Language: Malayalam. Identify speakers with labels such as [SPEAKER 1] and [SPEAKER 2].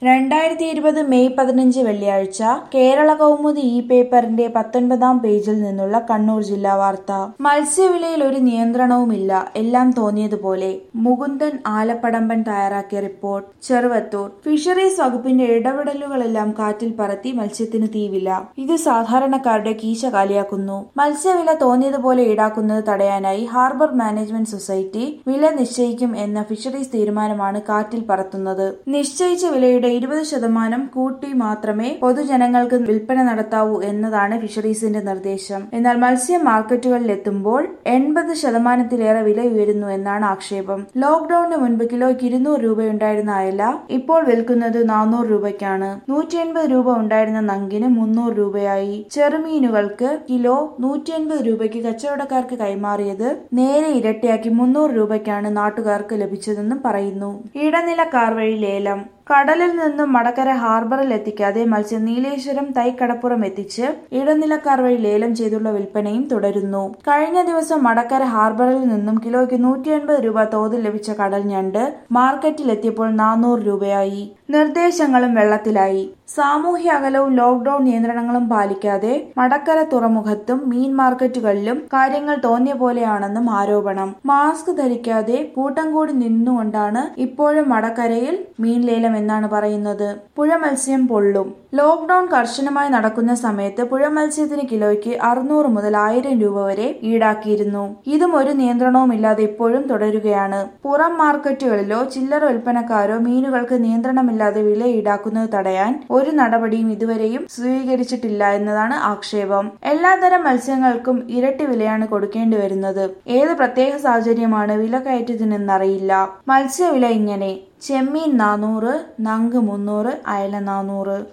[SPEAKER 1] 2020 മെയ് 15 വെള്ളിയാഴ്ച കേരള കൗമുദി പേപ്പറിന്റെ 19-ാം പേജിൽ നിന്നുള്ള കണ്ണൂർ ജില്ലാ വാർത്ത. മത്സ്യവിലയിൽ ഒരു നിയന്ത്രണവുമില്ല, എല്ലാം തോന്നിയതുപോലെ. മുകുന്ദൻ ആലപ്പടമ്പൻ തയ്യാറാക്കിയ റിപ്പോർട്ട്. ചെറുവത്തൂർ. ഫിഷറീസ് വകുപ്പിന്റെ ഇടപെടലുകളെല്ലാം കാറ്റിൽ പറത്തി മത്സ്യത്തിന് തീവില. ഇത് സാധാരണക്കാരുടെ കീശ കാലിയാക്കുന്നു. മത്സ്യവില തോന്നിയതുപോലെ ഈടാക്കുന്നത് തടയാനായി ഹാർബർ മാനേജ്മെന്റ് സൊസൈറ്റി വില നിശ്ചയിക്കും എന്ന ഫിഷറീസ് തീരുമാനമാണ് കാറ്റിൽ പറത്തുന്നത്. നിശ്ചയിച്ച വിലയുടെ 20% കൂട്ടി മാത്രമേ പൊതുജനങ്ങൾക്ക് വിൽപ്പന നടത്താവൂ എന്നതാണ് ഫിഷറീസിന്റെ നിർദ്ദേശം. എന്നാൽ മത്സ്യം മാർക്കറ്റുകളിൽ എത്തുമ്പോൾ 80%-ത്തിലേറെ വില ഉയരുന്നു എന്നാണ് ആക്ഷേപം. ലോക്ഡൌണിന് മുൻപ് കിലോയ്ക്ക് 200 രൂപയുണ്ടായിരുന്ന അയല ഇപ്പോൾ വിൽക്കുന്നത് 400 രൂപയ്ക്കാണ്. 180 രൂപ ഉണ്ടായിരുന്ന നങ്കിന് 300 രൂപയായി. ചെറുമീനുകൾക്ക് കിലോ 180 രൂപയ്ക്ക് കച്ചവടക്കാർക്ക് കൈമാറിയത് നേരെ ഇരട്ടിയാക്കി 300 രൂപയ്ക്കാണ് നാട്ടുകാർക്ക് ലഭിച്ചതെന്നും പറയുന്നു. ഇടനിലക്കാർ വഴി ലേലം. കടലിൽ നിന്നും മടക്കര ഹാർബറിൽ എത്തിക്കാതെ മത്സ്യം നീലേശ്വരം തൈക്കടപ്പുറം എത്തിച്ച് ഇടനിലക്കാർ വഴി ലേലം ചെയ്തുള്ള വിൽപ്പനയും തുടരുന്നു. കഴിഞ്ഞ ദിവസം മടക്കര ഹാർബറിൽ നിന്നും കിലോയ്ക്ക് 180 രൂപ തോതിൽ ലഭിച്ച കടൽ ഞണ്ട് മാർക്കറ്റിലെത്തിയപ്പോൾ 400 രൂപയായി. നിർദ്ദേശങ്ങളും വെള്ളത്തിലായി. സാമൂഹ്യ അകലവും ലോക്ഡൌൺ നിയന്ത്രണങ്ങളും പാലിക്കാതെ മടക്കര തുറമുഖത്തും മീൻ മാർക്കറ്റുകളിലും കാര്യങ്ങൾ തോന്നിയ പോലെയാണെന്നും ആരോപണം. മാസ്ക് ധരിക്കാതെ കൂട്ടം കൂടി നിന്നുകൊണ്ടാണ് ഇപ്പോഴും മടക്കരയിൽ മീൻ ലേലം എന്നാണ് പറയുന്നത്. പുഴ മത്സ്യം പൊള്ളും. ലോക്ഡൌൺ കർശനമായി നടക്കുന്ന സമയത്ത് പുഴ മത്സ്യത്തിന് കിലോയ്ക്ക് 600 മുതൽ 1000 രൂപ വരെ ഈടാക്കിയിരുന്നു. ഇതും ഒരു നിയന്ത്രണവുമില്ലാതെ ഇപ്പോഴും തുടരുകയാണ്. പുറം മാർക്കറ്റുകളിലോ ചില്ലറ വിൽപ്പനക്കാരോ മീനുകൾക്ക് നിയന്ത്രണമില്ലാതെ വില ഈടാക്കുന്നത് തടയാൻ ഒരു നടപടിയും ഇതുവരെയും സ്വീകരിച്ചിട്ടില്ല എന്നതാണ് ആക്ഷേപം. എല്ലാത്തരം മത്സ്യങ്ങൾക്കും ഇരട്ടി വിലയാണ് കൊടുക്കേണ്ടി വരുന്നത്. ഏത് പ്രത്യേക സാഹചര്യമാണ് വിലക്കയറ്റത്തിനെന്നറിയില്ല. മത്സ്യവില ഇങ്ങനെ: ചെമ്മീൻ 400, നങ്ക് 300, അയല 400.